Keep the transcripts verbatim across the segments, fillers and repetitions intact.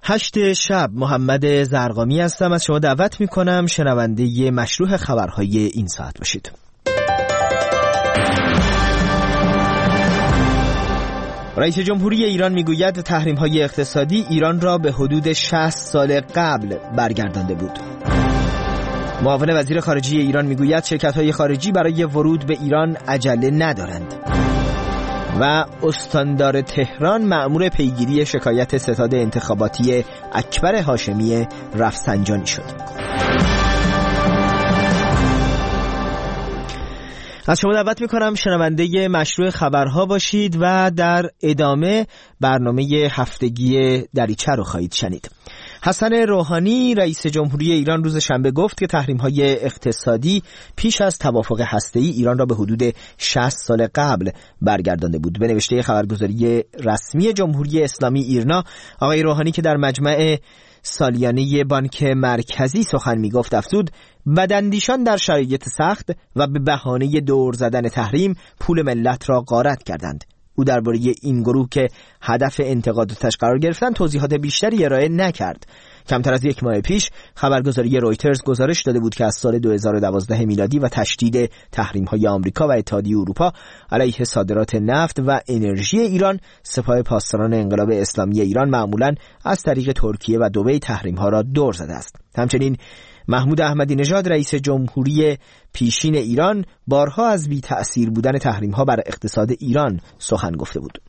هشت شب محمد زرقامی هستم. از شما دعوت میکنم شنونده مشروع خبرهای این ساعت باشید. رئیس جمهوری ایران میگوید تحریم‌های اقتصادی ایران را به حدود شصت سال قبل برگردانده بود. معاون وزیر خارجه ایران میگوید شرکت‌های خارجی برای ورود به ایران عجله ندارند. و استاندار تهران مأمور پیگیری شکایت ستاد انتخاباتی اکبر هاشمی رفسنجانی شد. از شما دعوت میکنم شنونده مشروع خبرها باشید و در ادامه برنامه هفتگی دریچه رو خواهید شنید. حسن روحانی رئیس جمهوری ایران روز شنبه گفت که تحریم‌های اقتصادی پیش از توافق هسته‌ای ایران را به حدود شصت سال قبل برگردانده بود. به نوشته خبرگزاری رسمی جمهوری اسلامی ایرنا، آقای روحانی که در مجمع سالیانه بانک مرکزی سخن میگفت افزود بداندیشان در شرایط سخت و به بهانه دور زدن تحریم پول ملت را غارت کردند. او درباره این گروه که هدف انتقاداتش قرار گرفتن توضیحات بیشتری ارائه نکرد. کمتر از یک ماه پیش خبرگزاری رویترز گزارش داده بود که از سال دو هزار و دوازده میلادی و تشدید تحریم‌های آمریکا و اتحادیه اروپا علیه صادرات نفت و انرژی ایران، سپاه پاسداران انقلاب اسلامی ایران معمولاً از طریق ترکیه و دبی تحریم‌ها را دور زده است. همچنین محمود احمدی نژاد رئیس جمهوری پیشین ایران بارها از بی تأثیر بودن تحریم‌ها بر اقتصاد ایران سخن گفته بود.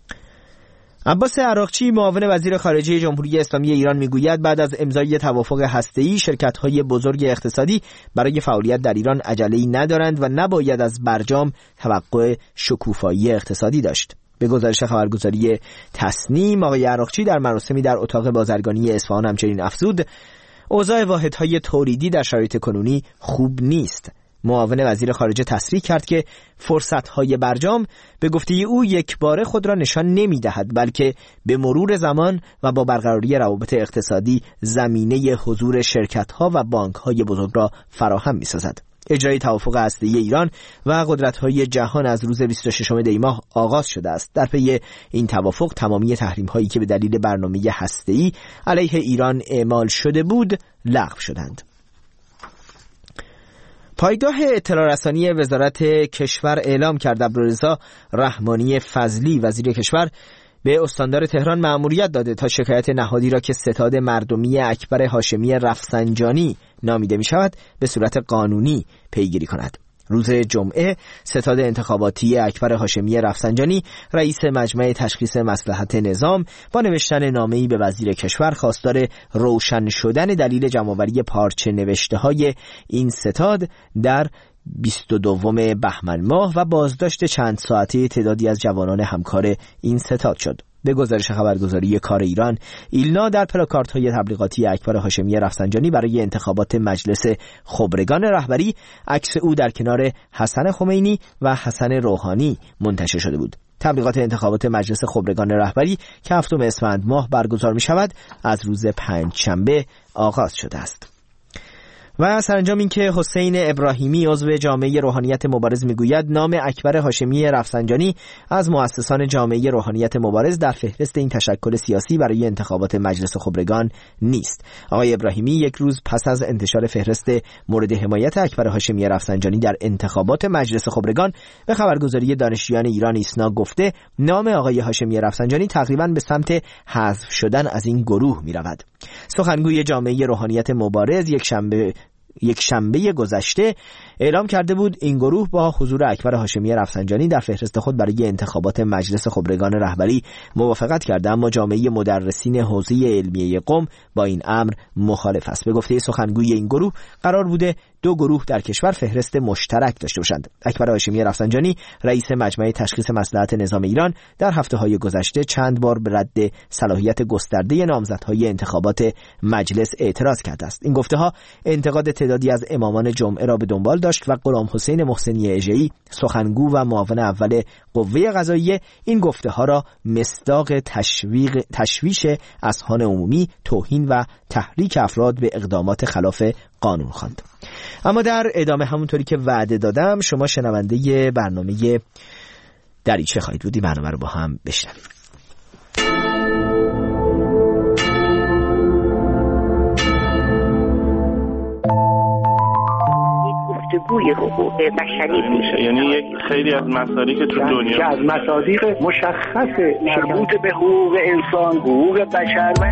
عباس عراقچی معاون وزیر خارجه جمهوری اسلامی ایران میگوید بعد از امضای توافق هسته‌ای شرکت‌های بزرگ اقتصادی برای فعالیت در ایران عجله‌ای ندارند و نباید از برجام توقع شکوفایی اقتصادی داشت. به گزارش خبرگزاری تصنیم، آقای عراقچی در مراسمی در اتاق بازرگانی اصفهان همچنین افزود اوضاع واحدهای تولیدی در شرایط کنونی خوب نیست. معاون وزیر خارجه تصریح کرد که فرصت‌های برجام به گفته او یک باره خود را نشان نمی‌دهد، بلکه به مرور زمان و با برقراری روابط اقتصادی زمینه حضور شرکت‌ها و بانک‌های بزرگ را فراهم می‌سازد. اجرای توافق هسته‌ای ایران و قدرت‌های جهان از روز بیست و ششم دی ماه آغاز شده است. در پی این توافق تمامی تحریم‌هایی که به دلیل برنامه هسته‌ای علیه ایران اعمال شده بود لغو شدند. پایگاه اطلاع رسانی وزارت کشور اعلام کرد عبدالرضا رحمانی فضلی وزیر کشور به استاندار تهران مأموریت داده تا شکایت نهادی را که ستاد مردمی اکبر هاشمی رفسنجانی نامیده می شود به صورت قانونی پیگیری کند. روز جمعه ستاد انتخاباتی اکبر هاشمی رفسنجانی رئیس مجمع تشخیص مصلحت نظام با نوشتن نامه‌ای به وزیر کشور خواستار روشن شدن دلیل جمع‌آوری پارچه نوشته‌های این ستاد در بیست و دوم بهمن ماه و بازداشت چند ساعته تعدادی از جوانان همکار این ستاد شد. به گزارش خبرگزاری کار ایران، ایلنا در پلاکاردهای تبلیغاتی اکبر هاشمی رفسنجانی برای انتخابات مجلس خبرگان رهبری عکس او در کنار حسن خمینی و حسن روحانی منتشر شده بود. تبلیغات انتخابات مجلس خبرگان رهبری که هفتم اسفند ماه برگزار می شود از روز پنجشنبه آغاز شده است. و سرانجام این که حسین ابراهیمی عضو جامعه روحانیت مبارز میگوید نام اکبر هاشمی رفسنجانی از مؤسسان جامعه روحانیت مبارز در فهرست این تشکل سیاسی برای انتخابات مجلس خبرگان نیست. آقای ابراهیمی یک روز پس از انتشار فهرست مورد حمایت اکبر هاشمی رفسنجانی در انتخابات مجلس خبرگان به خبرگزاری دانشجویان ایران ایسنا گفته نام آقای هاشمی رفسنجانی تقریباً به سمت حذف شدن از این گروه می‌رود. سخنگوی جامعه روحانیت مبارز یک شنبه یک شنبه گذشته اعلام کرده بود این گروه با حضور اکبر هاشمی رفسنجانی در فهرست خود برای انتخابات مجلس خبرگان رهبری موافقت کرده، اما جامعه مدرسین حوزه علمیه قم با این امر مخالف است. به گفته سخنگوی این گروه قرار بوده دو گروه در کشور فهرست مشترک داشته باشند. اکبر هاشمی رفسنجانی رئیس مجمع تشخیص مصلحت نظام ایران در هفته‌های گذشته چند بار به رد صلاحیت گسترده نامزدهای انتخابات مجلس اعتراض کرده است. این گفته‌ها انتقاد تعدادی از امامان جمعه را به دنبال داشت و غلام حسین محسنی اژه‌ای سخنگو و معاون اول قوه قضاییه این گفته‌ها را مصداق تشویق تشویش اذهان عمومی، توهین و تحریک افراد به اقدامات خلاف قانون خواند. اما در ادامه همونطوری که وعده دادم شما شنونده برنامه دریچه خواهید بودی. برنامه رو با هم بشنویم. بازگوی حقوق بشری میشه. یعنی یک خیلی از مسائلی که تو دنیا که از مصادیق مشخص مربوط به حقوق انسان، حقوق بشر و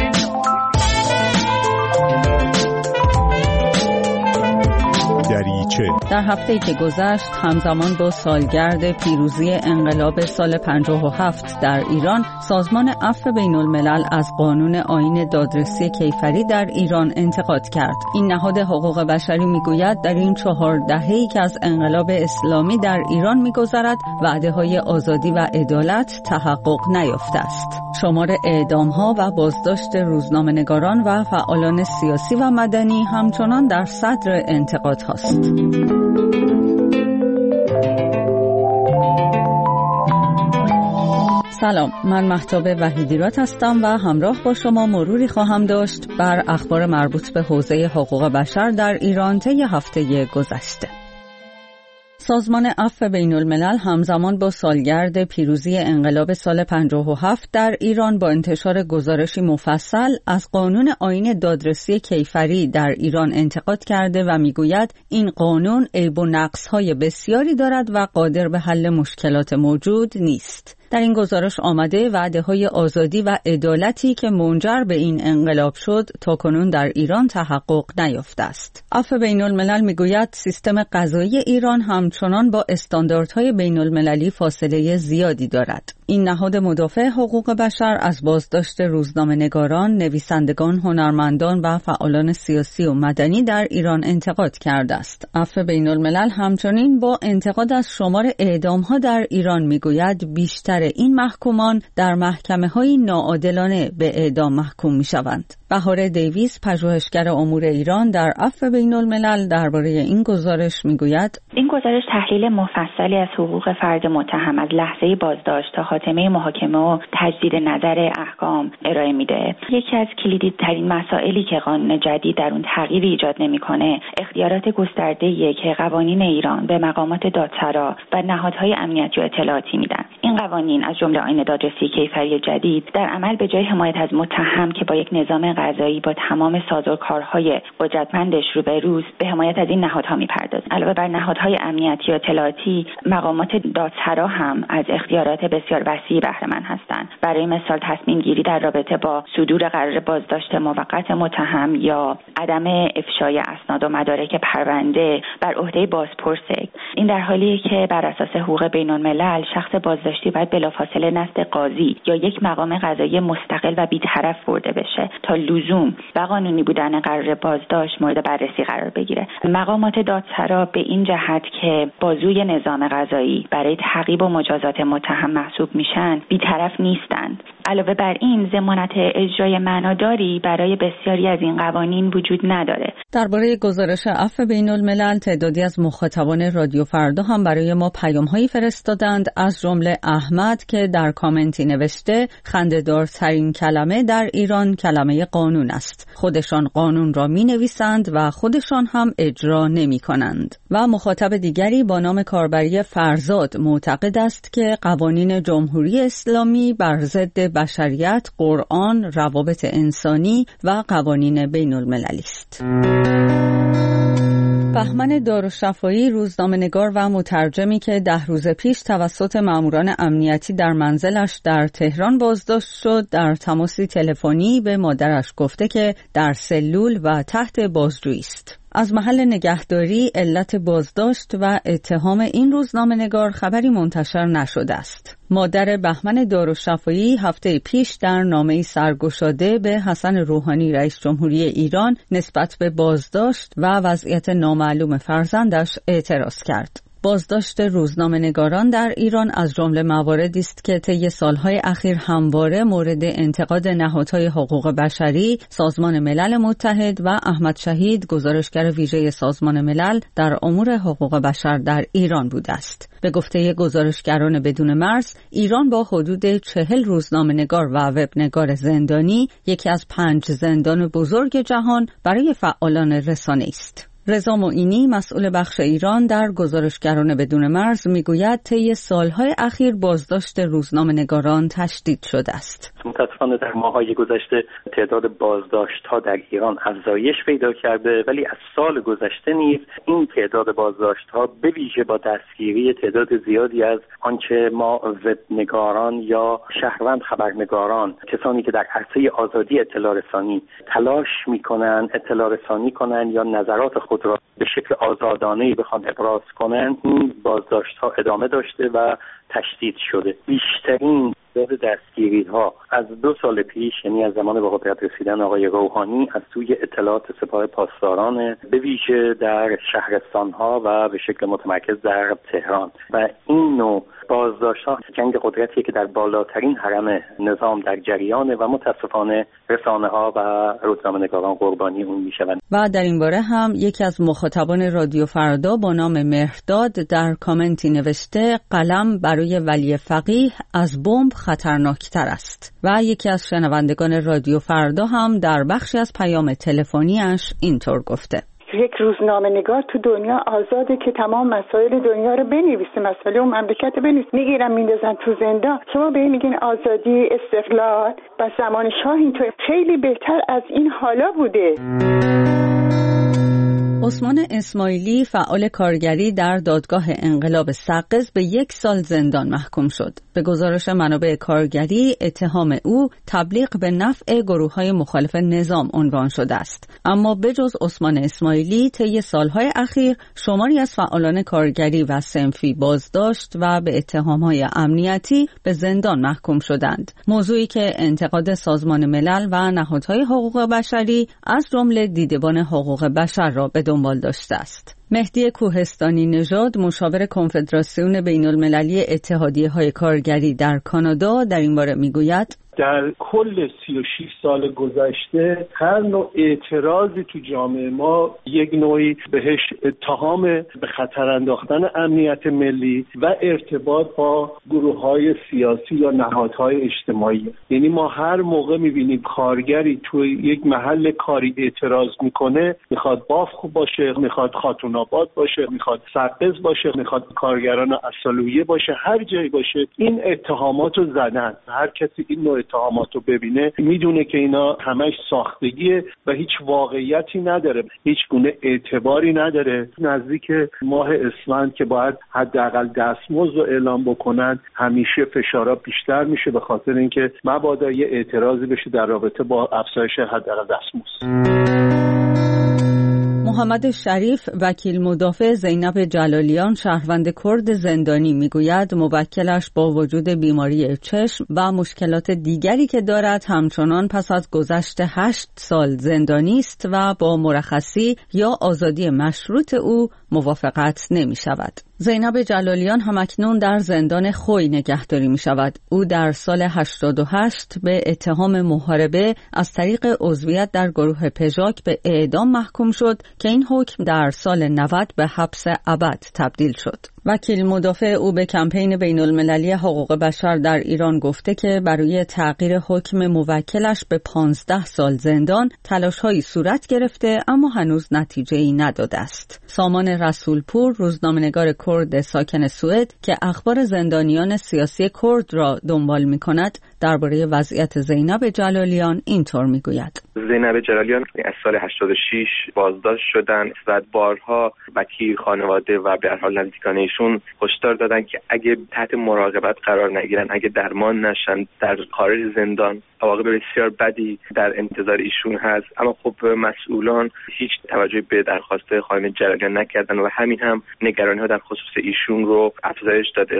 دریچه. در هفته‌ای که گذشت همزمان با سالگرد پیروزی انقلاب سال پنجاه و هفت در ایران، سازمان عفو بین‌الملل از قانون آیین دادرسی کیفری در ایران انتقاد کرد. این نهاد حقوق بشری میگوید در این چهار دهه‌ای که از انقلاب اسلامی در ایران میگذرد، وعده‌های آزادی و عدالت تحقق نیافته است. شمار اعدام‌ها و بازداشت روزنامه‌نگاران و فعالان سیاسی و مدنی همچنان در صدر انتقادها است. سلام، من مهتاب وحیدیرات هستم و همراه با شما مروری خواهم داشت بر اخبار مربوط به حوزه حقوق بشر در ایران طی هفته گذشته. سازمان عفو بین‌الملل همزمان با سالگرد پیروزی انقلاب سال پنجاه و هفت در ایران با انتشار گزارشی مفصل از قانون آیین دادرسی کیفری در ایران انتقاد کرده و میگوید این قانون عیب و نقص‌های بسیاری دارد و قادر به حل مشکلات موجود نیست. در این گزارش آمده وعده‌های آزادی و عدالتی که منجر به این انقلاب شد تاکنون در ایران تحقق نیافته است. عفو بین‌الملل میگوید سیستم قضایی ایران همچنان با استانداردهای بین‌المللی فاصله زیادی دارد. این نهاد مدافع حقوق بشر از بازداشت روزنامه‌نگاران، نویسندگان، هنرمندان و فعالان سیاسی و مدنی در ایران انتقاد کرده است. عفو بین‌الملل همچنین با انتقاد از شمار اعدام‌ها در ایران میگوید بیشتر این محکومان در محکمه‌های ناعادلانه به اعدام محکوم می‌شوند. بهار دیویس، پژوهشگر امور ایران در عفو بین‌الملل، درباره این گزارش میگوید این گزارش تحلیل مفصلی از حقوق فرد متهم از لحظه بازداشت تا خاتمه محاکمه و تجدید نظر احکام ارائه میده. یکی از کلیدی ترین مسائلی که قانون جدید در اون تغییری ایجاد نمیکنه، اختیارات گسترده‌ایه که قوانین ایران به مقامات دادسرا و نهادهای امنیتی و اطلاعاتی میدن. این قوانین از جمله آیین دادرسی کیفری جدید در عمل به جای حمایت از متهم که با یک نظام قضایی با تمام سازوکارهای قدرتمندش روبروست، به حمایت از این نهادها میپردازه. علاوه بر نهادهای امنیتی و اطلاعاتی، مقامات دادسرا هم از اختیارات بسیار وسیعی بهره مند هستند. برای مثال تصمیم گیری در رابطه با صدور قرار بازداشت موقت متهم یا عدم افشای اسناد و مدارک پرونده بر عهده بازپرسه. این در حالیه که بر اساس حقوق بین‌الملل شخص بازداشتی باید بلافاصله نزد قاضی یا یک مقام قضایی مستقل و بی‌طرف برده بشه تا لزوم و قانونی بودن قرار بازداشت مورد بررسی قرار بگیره. مقامات دادسرا به این جهت که بازوی نظام قضایی برای تعقیب و مجازات متهم محسوب میشن بی‌طرف نیستند. علاوه بر این ضمانت اجرای معناداری برای بسیاری از این قوانین وجود نداره. درباره گزارش عفو بین‌الملل تعدادی از مخاطبان رادیو فردا هم برای ما پیام‌هایی فرستادند، از جمله احمد که در کامنتی نوشته خنده‌دارترین کلمه در ایران کلمه قانون است. خودشان قانون را می‌نویسند و خودشان هم اجرا نمی‌کنند. و مخاطب دیگری با نام کاربری فرزاد معتقد است که قوانین جمهوری اسلامی بر ضد بشریت، قرآن، روابط انسانی و قوانین بین‌المللی است. بهمن دارالشفایی، روزنامه‌نگار و مترجمی که ده روز پیش توسط ماموران امنیتی در منزلش در تهران بازداشت شد، در تماسی تلفنی به مادرش گفته که در سلول و تحت بازجویی است. از محل نگهداری، علت بازداشت و اتهام این روزنامه‌نگار خبری منتشر نشده است. مادر بهمن دارالشفایی هفته پیش در نامه‌ای سرگشاده به حسن روحانی رئیس جمهوری ایران نسبت به بازداشت و وضعیت نامعلوم فرزندش اعتراض کرد. بازداشت روزنامه‌نگاران در ایران از جمله مواردی است که طی سالهای اخیر همواره مورد انتقاد نهادهای حقوق بشری، سازمان ملل متحد و احمد شهید، گزارشگر ویژه سازمان ملل در امور حقوق بشر در ایران بوده است. به گفته گزارشگران بدون مرز، ایران با حدود چهل روزنامه‌نگار و وبنگار زندانی، یکی از پنج زندان بزرگ جهان برای فعالان رسانه است. رضا معینی مسئول بخش ایران در گزارشگران بدون مرز میگوید طی سالهای اخیر بازداشت روزنامه‌نگاران تشدید شده است. متأسفانه در ماه‌های گذشته تعداد بازداشت‌ها در ایران افزایش پیدا کرده، ولی از سال گذشته نیز این تعداد بازداشت‌ها به ویژه با دستگیری تعداد زیادی از آنچه ما وبنگاران یا شهروند خبرنگاران، کسانی که در عرصه آزادی اطلاع رسانی تلاش می‌کنند اطلاع رسانی کنند یا نظرات خود را به شکل آزادانه‌ای بخوان ابراز کنند، این بازداشت‌ها ادامه داشته و تشدید شده. بیشترین تعداد دستگیری‌ها از دو سال پیش، یعنی از زمان به قدرت رسیدن آقای روحانی، از سوی اطلاعات سپاه پاسداران به ویژه در شهرستان‌ها و به شکل متمرکز در تهران و این نوع بازداشت‌ها جنگ قدرتیه که در بالاترین حرم نظام در جریانه و متاسفانه رسانه‌ها و روزنامه‌نگاران قربانی اون میشوند. و در این باره هم یکی از مخاطبان رادیو فردا با نام مهرداد در کامنتی نوشته قلم برای ولی فقیه از بمب خطرناکتر است. و یکی از شنوندگان رادیو فردا هم در بخشی از پیام تلفنیش اینطور گفته: یک روزنامه نگار تو دنیا آزاده که تمام مسائل دنیا رو بنویسه، مسائل اون مملکت بنویسه. میگیرن میندازن تو زندان. شما به این میگین آزادی، استقلال. و زمان شاه اینطور خیلی بهتر از این حالا بوده. عثمان اسماعیلی فعال کارگری در دادگاه انقلاب سقز به یک سال زندان محکوم شد. به گزارش منابع کارگری اتهام او تبلیغ به نفع گروه‌های مخالف نظام عنوان شده است. اما بجز عثمان اسماعیلی طی سالهای اخیر شماری از فعالان کارگری و صنفی بازداشت و به اتهام‌های امنیتی به زندان محکوم شدند. موضوعی که انتقاد سازمان ملل و نهادهای حقوق بشری از جمله دیدبان حقوق بشر را به دنبال داشته است. مهدی کوهستانی نژاد مشاور کنفدراسیون بین المللی اتحادیه‌های کارگری در کانادا در این باره میگوید: در کل سی و شش سال گذشته هر نوع اعتراضی تو جامعه ما یک نوعی بهش اتهام به خطر انداختن امنیت ملی و ارتباط با گروه‌های سیاسی یا نهادهای اجتماعی. یعنی ما هر موقع می‌بینیم کارگری توی یک محل کاری اعتراض میکنه، میخواد باف خوب باشه، میخواد خاتون آباد باشه، میخواد سقز باشه، میخواد کارگران اصالویه باشه، هر جایی باشه این اتهاماتو زدن. هر کسی این نوع اتهامات رو ببینه میدونه که اینا همش ساختگیه و هیچ واقعیتی نداره، هیچ گونه اعتباری نداره. نزدیک ماه اسفند که باید حداقل دستمزد رو اعلام بکنن، همیشه فشارها بیشتر میشه به خاطر اینکه مبادا یه اعتراضی بشه در رابطه با افزایش حداقل دستمزد. محمد شریف وکیل مدافع زینب جلالیان شهروند کرد زندانی میگوید موکلش با وجود بیماری چشم و مشکلات دیگری که دارد همچنان پس از گذشت هشت سال زندانی است و با مرخصی یا آزادی مشروط او موافقت نمی شود. زینب جلالیان همکنون در زندان خوی نگهداری می شود. او در سال هشتاد و هشت به اتهام محاربه از طریق عضویت در گروه پژاک به اعدام محکوم شد که این حکم در سال نود به حبس ابد تبدیل شد. وکیل مدافع او به کمپین بین المللی حقوق بشر در ایران گفته که برای تغییر حکم موکلش به پانزده سال زندان تلاش‌هایی صورت گرفته اما هنوز نتیجه‌ای نداده است. سامان رسولپور روزنامه‌نگار کرد ساکن سوئد که اخبار زندانیان سیاسی کرد را دنبال می‌کند درباره وضعیت زینب جلالیان اینطور میگوید: زینب جلالیان از سال هشتاد و شش بازداشت شدند و بارها وکیل خانواده و به هر حال نزدیکان ایشون هشدار دادن که اگه تحت مراقبت قرار نگیرن، اگه درمان نشن، در خارج زندان عواقب بسیار بدی در انتظار ایشون هست. اما خب مسئولان هیچ توجهی به درخواست خانم جلالیان نکردن و همین هم نگرانی‌ها در خصوص ایشون رو افزایش داده.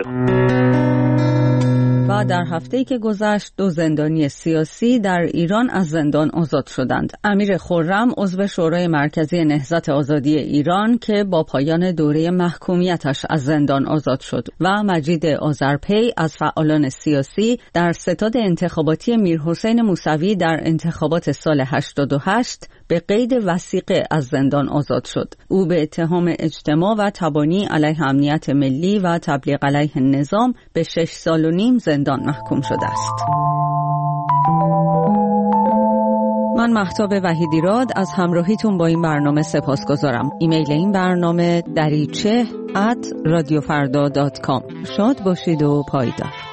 و در هفته‌ای که گذشت دو زندانی سیاسی در ایران از زندان آزاد شدند. امیر خرم عضو شورای مرکزی نهضت آزادی ایران که با پایان دوره محکومیتش از زندان آزاد شد و مجید آذرپی از فعالان سیاسی در ستاد انتخاباتی میرحسین موسوی در انتخابات سال هشتاد و هشت به قید وثیقه از زندان آزاد شد. او به اتهام اجتماع و تبانی علیه امنیت ملی و تبلیغ علیه نظام به شش سال و نیم زندان محکوم شده است. من مهتاب وحیدیراد از همراهیتون با این برنامه سپاسگزارم. ایمیل این برنامه دریچه ات رادیو فردا دات کام. شاد باشید و پایدار.